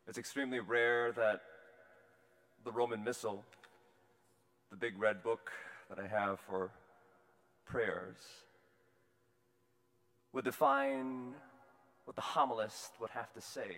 It's extremely rare that the Roman Missal, the big red book that I have for prayers, would define what the homilist would have to say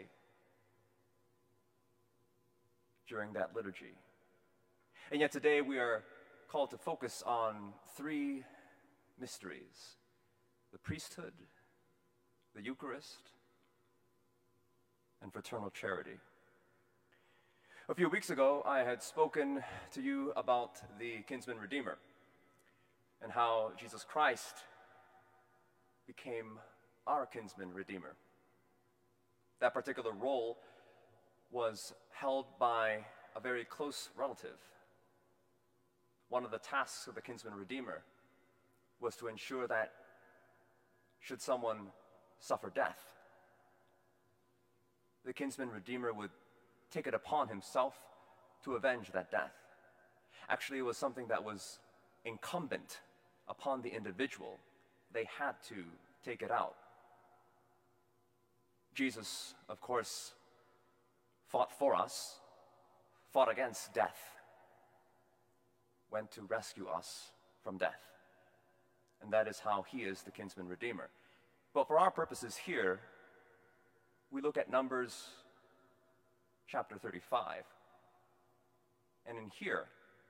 during that liturgy. And yet today we are called to focus on three mysteries: the priesthood, the Eucharist, and fraternal charity. A few weeks ago, I had spoken to you about the kinsman redeemer and how Jesus Christ became our kinsman redeemer. That particular role was held by a very close relative. One of the tasks of the kinsman redeemer was to ensure that should someone suffer death, the kinsman redeemer would take it upon himself to avenge that death. Actually, it was something that was incumbent upon the individual. They had to take it out. Jesus, of course, fought for us, fought against death, went to rescue us from death. And that is how he is the kinsman redeemer. But for our purposes here, we look at Numbers chapter 35. And in here,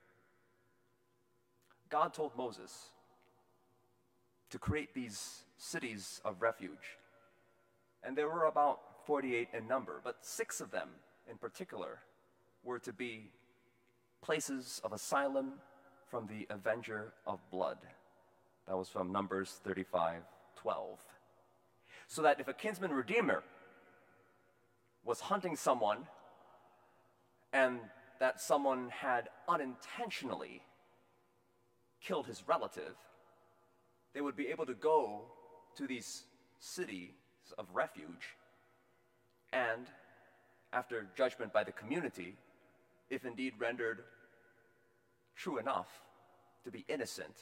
God told Moses to create these cities of refuge. And there were about 48 in number, but 6 of them in particular were to be places of asylum from the avenger of blood. That was from Numbers 35:12. So that if a kinsman redeemer was hunting someone and that someone had unintentionally killed his relative, they would be able to go to these cities of refuge and, after judgment by the community, if indeed rendered true enough to be innocent,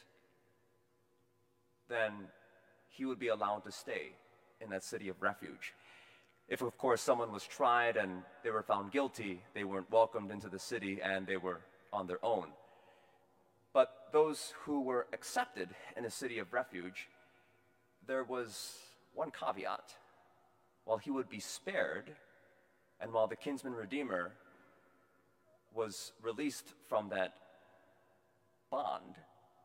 then he would be allowed to stay in that city of refuge. If, of course, someone was tried and they were found guilty, they weren't welcomed into the city and they were on their own. But those who were accepted in a city of refuge, there was one caveat. While he would be spared, and while the kinsman redeemer was released from that bond,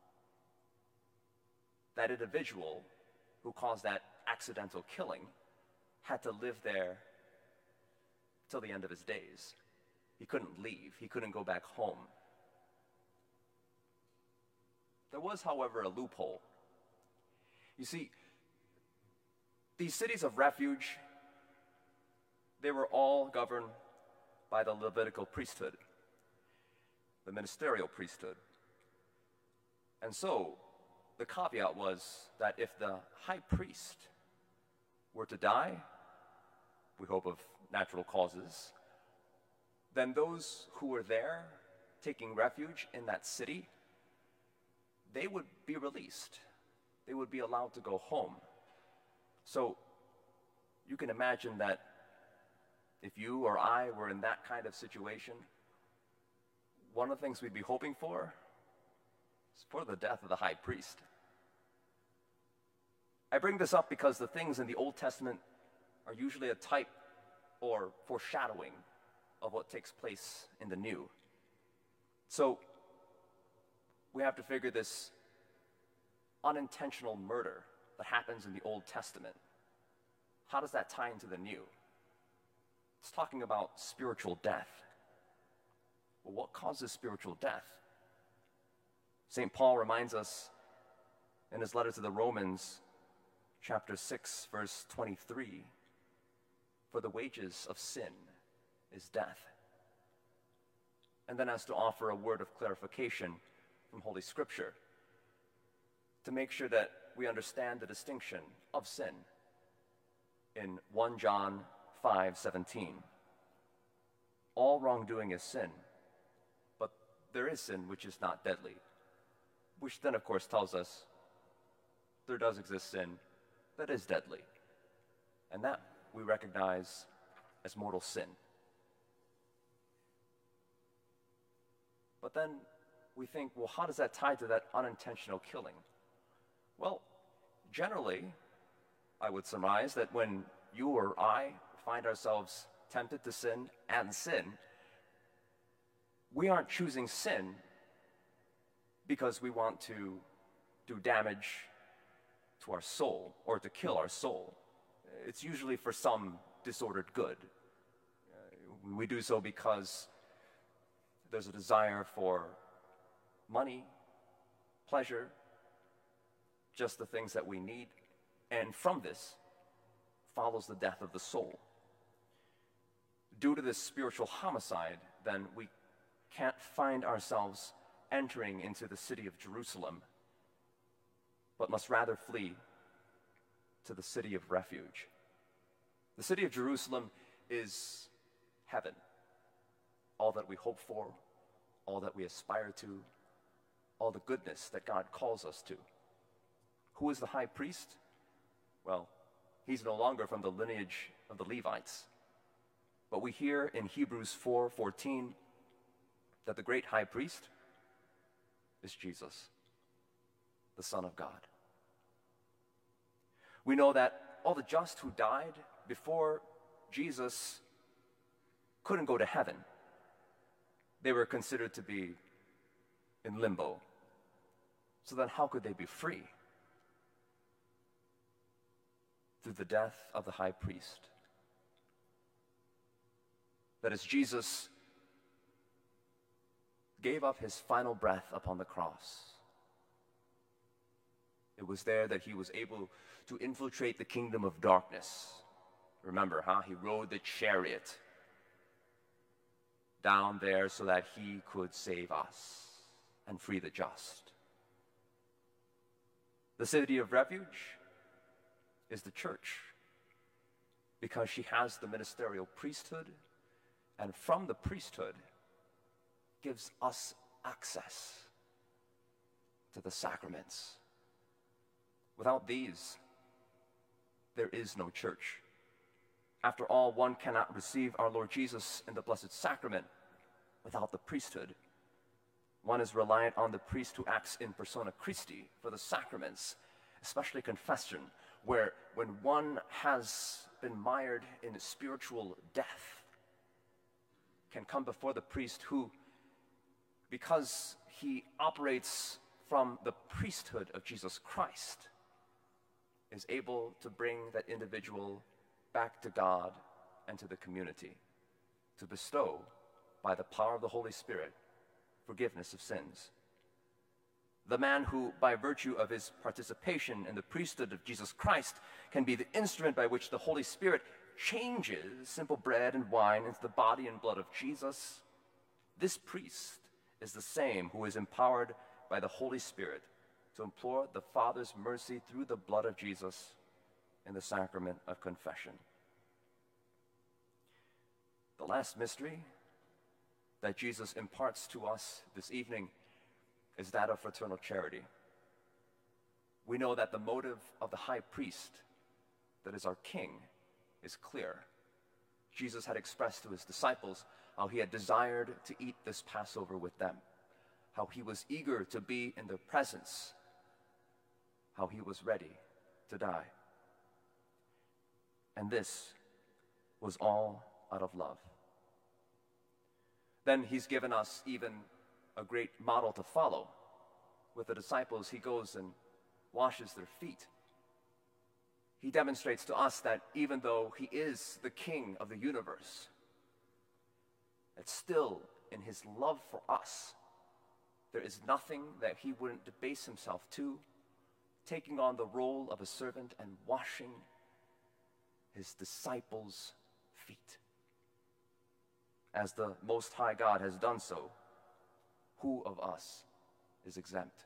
that individual who caused that accidental killing had to live there till the end of his days. He couldn't leave. He couldn't go back home. There was, however, a loophole. You see, these cities of refuge, they were all governed by the Levitical priesthood, the ministerial priesthood. And so, the caveat was that if the high priest were to die, we hope of natural causes, then those who were there taking refuge in that city, they would be released. They would be allowed to go home. So you can imagine that if you or I were in that kind of situation, one of the things we'd be hoping for is for the death of the high priest. I bring this up because the things in the Old Testament are usually a type or foreshadowing of what takes place in the New. So we have to figure this unintentional murder that happens in the Old Testament. How does that tie into the New? It's talking about spiritual death. Well, what causes spiritual death? St. Paul reminds us in his letter to the Romans, chapter 6, verse 23, for the wages of sin is death. And then has to offer a word of clarification from Holy Scripture to make sure that we understand the distinction of sin in 1 John 5:17. All wrongdoing is sin, but there is sin which is not deadly, which then of course tells us there does exist sin that is deadly, and that we recognize as mortal sin. But then we think, well, how does that tie to that unintentional killing? Well, generally, I would surmise that when you or I find ourselves tempted to sin and sin, we aren't choosing sin because we want to do damage to our soul or to kill our soul. It's usually for some disordered good. We do so because there's a desire for money, pleasure, just the things that we need. And from this follows the death of the soul. Due to this spiritual homicide, then we can't find ourselves entering into the city of Jerusalem, but must rather flee to the city of refuge. The city of Jerusalem is heaven, all that we hope for, all that we aspire to, all the goodness that God calls us to. Who is the high priest? Well, he's no longer from the lineage of the Levites. But we hear in Hebrews 4:14 that the great high priest is Jesus, the Son of God. We know that all the just who died before Jesus couldn't go to heaven. They were considered to be in limbo. So then how could they be free? Through the death of the high priest. That as Jesus gave up his final breath upon the cross, it was there that he was able to infiltrate the kingdom of darkness. Remember, he rode the chariot down there so that he could save us and free the just. The city of refuge is the church, because she has the ministerial priesthood, and from the priesthood gives us access to the sacraments. Without these, there is no church. After all, one cannot receive our Lord Jesus in the Blessed Sacrament without the priesthood. One is reliant on the priest who acts in persona Christi for the sacraments, especially confession, where when one has been mired in spiritual death, can come before the priest who, because he operates from the priesthood of Jesus Christ, is able to bring that individual back to God and to the community, to bestow, by the power of the Holy Spirit, forgiveness of sins. The man who, by virtue of his participation in the priesthood of Jesus Christ, can be the instrument by which the Holy Spirit changes simple bread and wine into the body and blood of Jesus. This priest is the same who is empowered by the Holy Spirit to implore the Father's mercy through the blood of Jesus in the sacrament of confession. The last mystery that Jesus imparts to us this evening is that of fraternal charity. We know that the motive of the high priest, that is our king, is clear. Jesus had expressed to his disciples how he had desired to eat this Passover with them, how he was eager to be in their presence, how he was ready to die. And this was all out of love. Then he's given us even a great model to follow. With the disciples, he goes and washes their feet. He demonstrates to us that even though he is the king of the universe, that still in his love for us, there is nothing that he wouldn't debase himself to, taking on the role of a servant and washing his disciples' feet. As the Most High God has done so, who of us is exempt?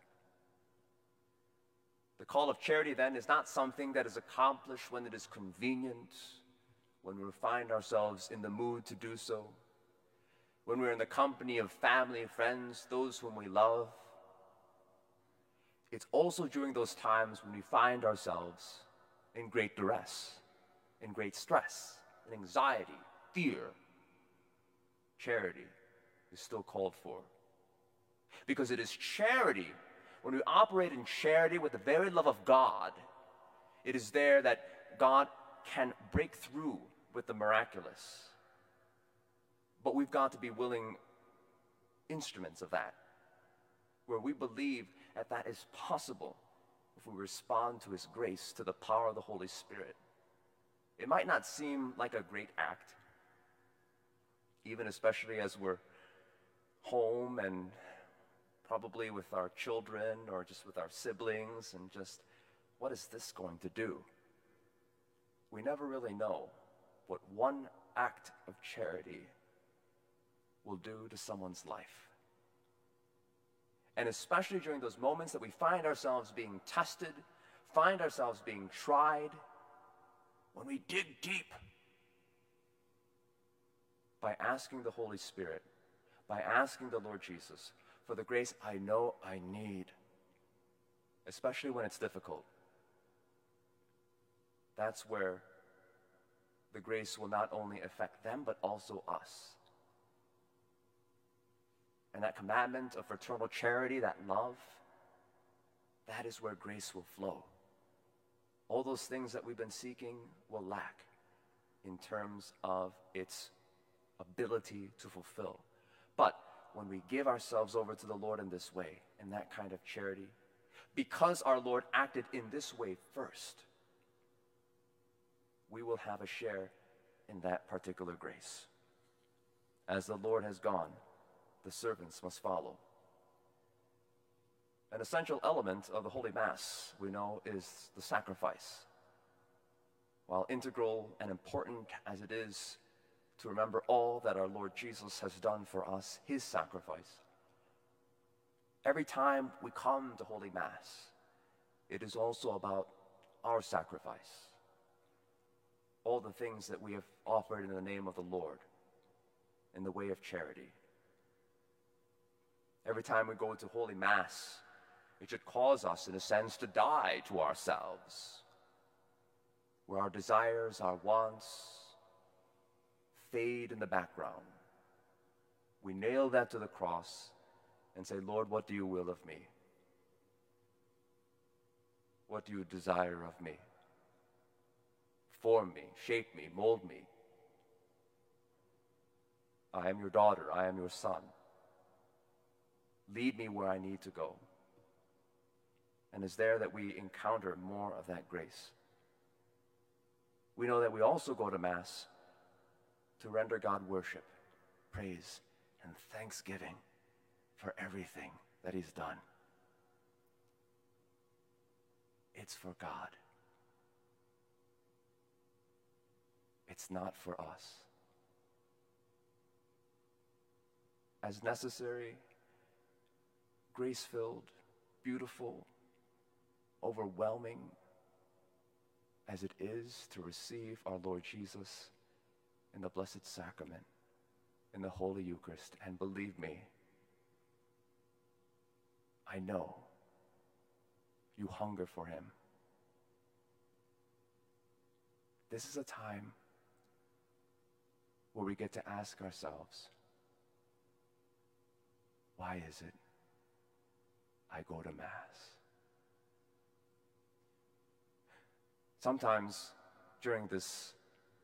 The call of charity, then, is not something that is accomplished when it is convenient, when we find ourselves in the mood to do so, when we're in the company of family, friends, those whom we love. It's also during those times when we find ourselves in great duress, in great stress, in anxiety, fear. Charity is still called for. Because it is charity, when we operate in charity with the very love of God, it is there that God can break through with the miraculous. But we've got to be willing instruments of that, where we believe that that is possible if we respond to His grace, to the power of the Holy Spirit. It might not seem like a great act, even especially as we're home and probably with our children or just with our siblings, and just, what is this going to do? We never really know what one act of charity will do to someone's life. And especially during those moments that we find ourselves being tested, find ourselves being tried, when we dig deep, by asking the Holy Spirit, by asking the Lord Jesus for the grace I know I need, especially when it's difficult, that's where the grace will not only affect them, but also us. And that commandment of fraternal charity, that love, that is where grace will flow. All those things that we've been seeking will lack in terms of its ability to fulfill. But when we give ourselves over to the Lord in this way, in that kind of charity, because our Lord acted in this way first, we will have a share in that particular grace. As the Lord has gone, the servants must follow. An essential element of the Holy Mass, we know, is the sacrifice. While integral and important as it is to remember all that our Lord Jesus has done for us, His sacrifice, every time we come to Holy Mass, it is also about our sacrifice. All the things that we have offered in the name of the Lord in the way of charity. Every time we go to Holy Mass, it should cause us, in a sense, to die to ourselves, where our desires, our wants fade in the background. We nail that to the cross and say, Lord, what do you will of me? What do you desire of me? Form me, shape me, mold me. I am your daughter, I am your son. Lead me where I need to go. And it's there that we encounter more of that grace. We know that we also go to Mass to render God worship, praise, and thanksgiving for everything that He's done. It's for God. It's not for us. As necessary, grace-filled, beautiful, overwhelming as it is to receive our Lord Jesus in the Blessed Sacrament, in the Holy Eucharist. And believe me, I know you hunger for Him. This is a time where we get to ask ourselves, why is it I go to Mass? Sometimes during this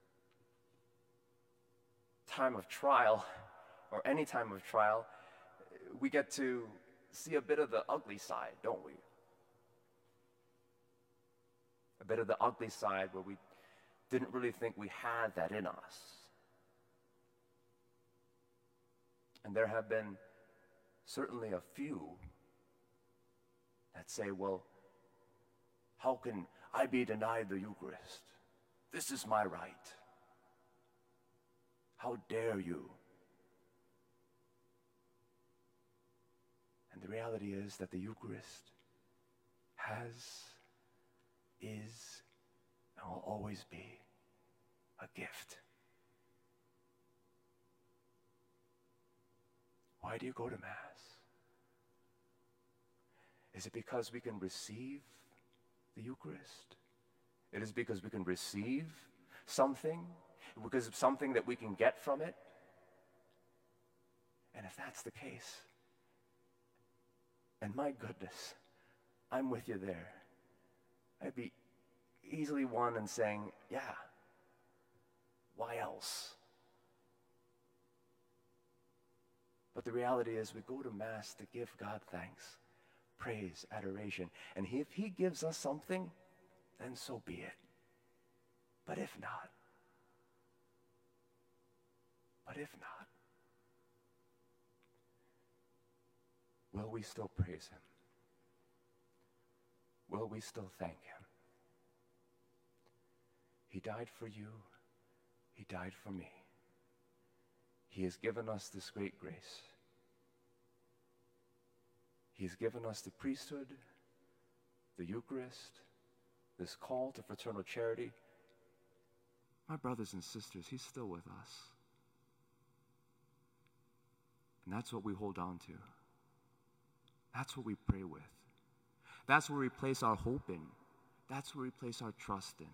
time of trial, or any time of trial, we get to see a bit of the ugly side, don't we? A bit of the ugly side where we didn't really think we had that in us. And there have been certainly a few that say, well, how can I be denied the Eucharist? This is my right. How dare you? And the reality is that the Eucharist has, is, and will always be a gift. Why do you go to Mass? Is it because we can receive the Eucharist? It is because we can receive something, because of something that we can get from it? And if that's the case, And my goodness, I'm with you there. I'd be easily one and saying, yeah, why else? But the reality is we go to Mass to give God thanks, praise, adoration. And if he gives us something, then so be it. But if not, will we still praise him? Will we still thank him? He died for you. He died for me. He has given us this great grace. He has given us the priesthood, the Eucharist, this call to fraternal charity. My brothers and sisters, he's still with us. And that's what we hold on to. That's what we pray with. That's where we place our hope in. That's where we place our trust in.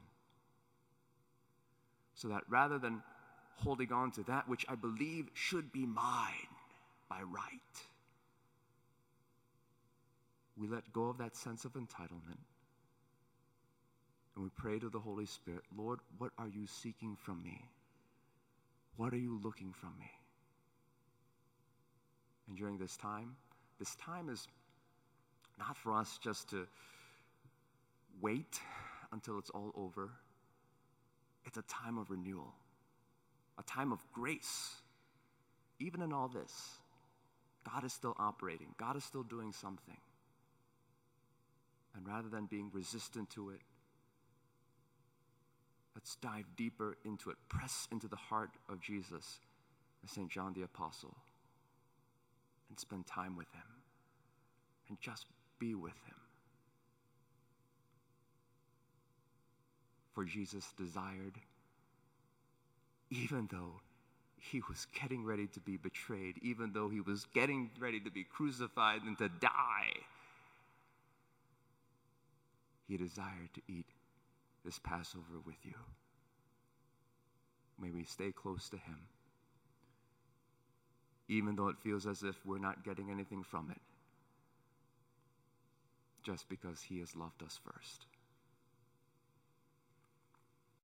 So that rather than holding on to that which I believe should be mine by right, we let go of that sense of entitlement and we pray to the Holy Spirit, Lord, what are you seeking from me? What are you looking from me? And during this time is not for us just to wait until it's all over. It's a time of renewal, a time of grace. Even in all this, God is still operating. God is still doing something. And rather than being resistant to it, let's dive deeper into it, press into the heart of Jesus, as St. John the Apostle, and spend time with him, and just be with him. For Jesus desired, even though he was getting ready to be betrayed, even though he was getting ready to be crucified and to die, he desired to eat this Passover with you. May we stay close to him, even though it feels as if we're not getting anything from it, just because he has loved us first.